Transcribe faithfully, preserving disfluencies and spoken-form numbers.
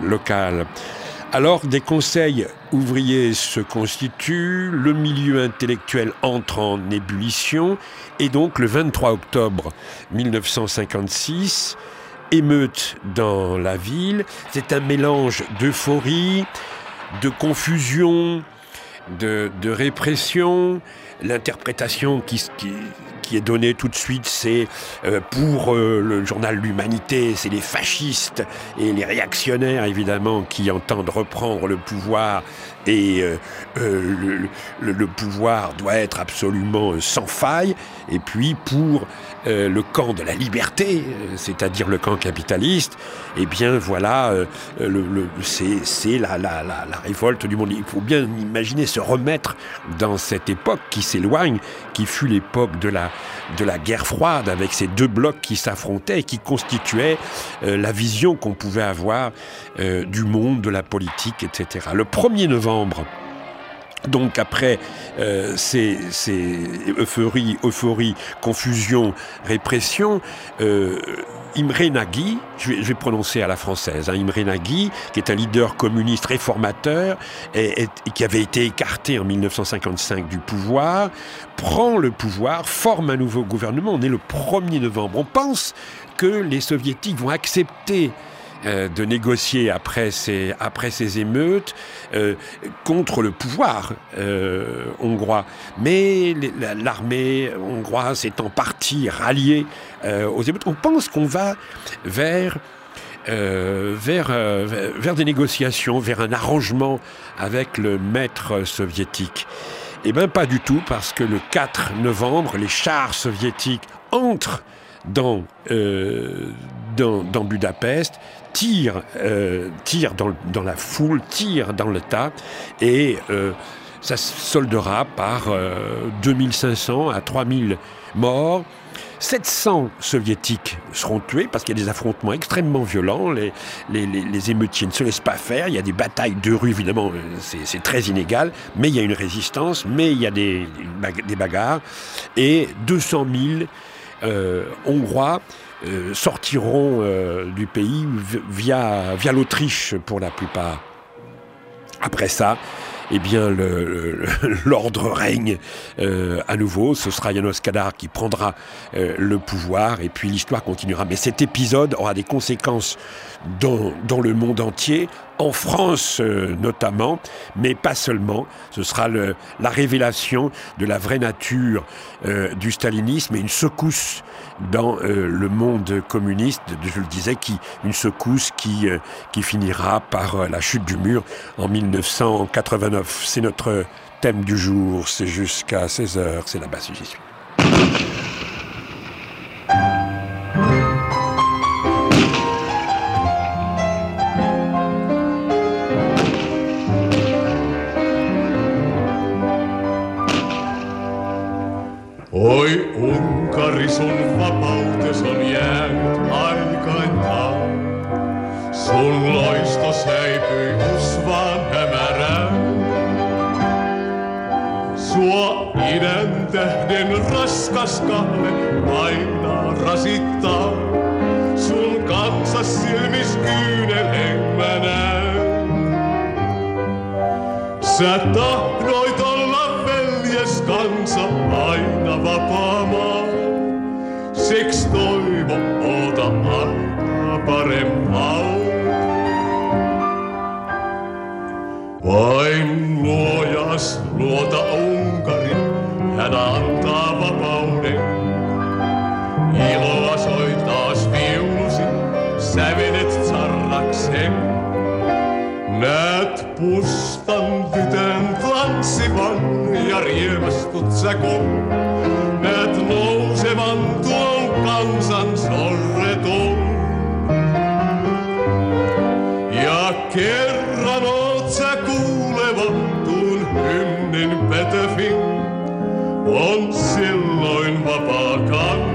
locale. Alors, des conseils ouvriers se constituent, le milieu intellectuel entre en ébullition, et donc le vingt-trois octobre mille neuf cent cinquante-six, émeute dans la ville. C'est un mélange d'euphorie, de confusion, de, de répression. L'interprétation qui, qui, qui est donnée tout de suite, c'est euh, pour euh, le journal L'Humanité, c'est les fascistes et les réactionnaires, évidemment, qui entendent reprendre le pouvoir. Et euh, euh, le, le, le pouvoir doit être absolument euh, sans faille. Et puis pour euh, le camp de la liberté, euh, c'est-à-dire le camp capitaliste, eh bien voilà, euh, le, le, c'est, c'est la, la, la, la révolte du monde. Il faut bien imaginer se remettre dans cette époque qui s'éloigne, qui fut l'époque de la, de la guerre froide, avec ces deux blocs qui s'affrontaient et qui constituaient euh, la vision qu'on pouvait avoir euh, du monde, de la politique, et cetera. Le premier novembre, donc après euh, ces, ces euphorie, euphorie, confusion, répression, euh, Imre Nagy, je vais, je vais prononcer à la française, hein, Imre Nagy, qui est un leader communiste réformateur et, et, et qui avait été écarté en mille neuf cent cinquante-cinq du pouvoir, prend le pouvoir, forme un nouveau gouvernement. On est le premier novembre. On pense que les soviétiques vont accepter Euh, de négocier après ces, après ces émeutes euh, contre le pouvoir euh, hongrois. Mais les, l'armée hongroise est en partie ralliée euh, aux émeutes. On pense qu'on va vers, euh, vers, euh, vers des négociations, vers un arrangement avec le maître soviétique. Eh bien, pas du tout, parce que le quatre novembre, les chars soviétiques entrent dans, euh, dans, dans Budapest, tire, euh, tire dans, dans la foule, tire dans le tas, et euh, ça se soldera par euh, deux mille cinq cents à trois mille morts. sept cents soviétiques seront tués parce qu'il y a des affrontements extrêmement violents. Les, les, les, les émeutiers ne se laissent pas faire. Il y a des batailles de rue, évidemment, c'est, c'est très inégal, mais il y a une résistance, mais il y a des, des bagarres. Et deux cent mille euh, Hongrois Euh, sortiront euh, du pays via, via l'Autriche pour la plupart. Après ça, eh bien, le, le, l'ordre règne euh, à nouveau. Ce sera János Kadar qui prendra euh, le pouvoir et puis l'histoire continuera. Mais cet épisode aura des conséquences dans, dans le monde entier, en France euh, notamment, mais pas seulement. Ce sera le, la révélation de la vraie nature euh, du stalinisme et une secousse dans euh, le monde communiste, je le disais, qui, une secousse qui, euh, qui finira par euh, la chute du mur en mille neuf cent quatre-vingt-neuf. C'est notre thème du jour, c'est jusqu'à seize heures, c'est là-bas si j'y suis. Oi Unkari, sun vapautes on jäänyt aikaintaan. Sun loistos häipyi usvaan hämärään. Sua idän tähden raskas kahve painaa rasittaa. Sun kansas silmis kyynelen mä näen. Sä tahdoit olla veljes kansa aina vapaa maa. Seks toivo oota aikaa parempaa. Vain luojas luota Unkari, hän antaa vapauden. Iloa soi taas viulusi, sävenet sarrakseen. Näet pustan tytön tanssivan ja riemastut sä kun. Näet nousevan tuon kansan sorretun. Ja kerran oot sä kuuleva tuun hymnin petöfin. On silloin vapaa kansa.